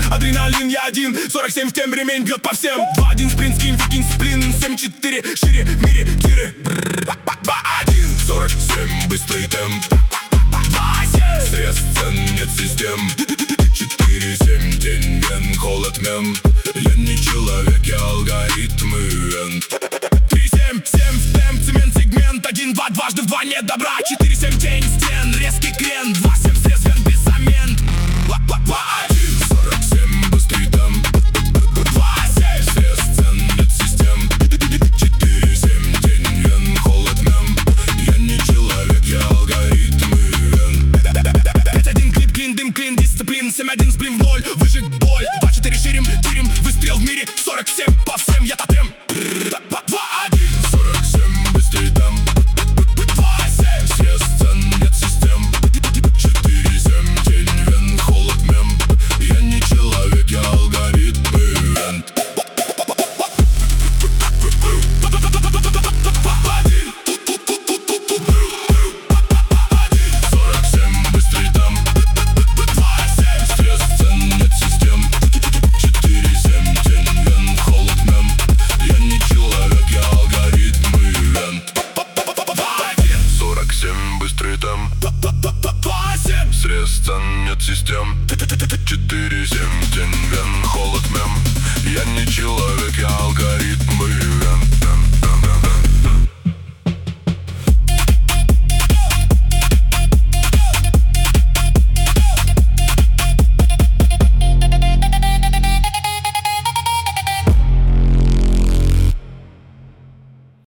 адреналин, я один. 47 в темп, ремень бьет по всем. 2-1 спринт, скин, викинь, сплин. 7-4, шире, мире, тире. 2-1, 47, быстрый темп. 2-7, срез цен, нет систем. 4-7, день, вен, холод, мем. Я не человек, я алгоритмы, вен. 3-7, 7 в темп, цемент, сегмент. 1-2, дважды в 2 нет добра. 4-7, тень, стен, резкий крен. 2-7, срез, вен, без замен. 2-1, 47, быстрый темп. 2-7, срез цен, нет систем. 4-7, день, вен, холод, мем. Я не человек, я алгоритмы, вен. 5-1, клип, клин, дым, клин, дисциплин. 7-1, сплин в ноль, выжиг боль. 2-4, ширим, тирим, выстрел в мире. 47, по всем, я тотем. 2-1, 47, быстрый темп. 2-7, срез цен, нет систем. 4-7, день, вен, холод, мем. Я не человек, я алгоритмы, вен. 47, быстрый темп. 2-7, срез цен, нет систем. 4-7, день, вен, холод, мем. Я не человек, я алгоритмы, вен. 47, быстрый темп. 2-7, срез цен, нет систем. 4-7, день, вен, холод, мем. Я не человек, я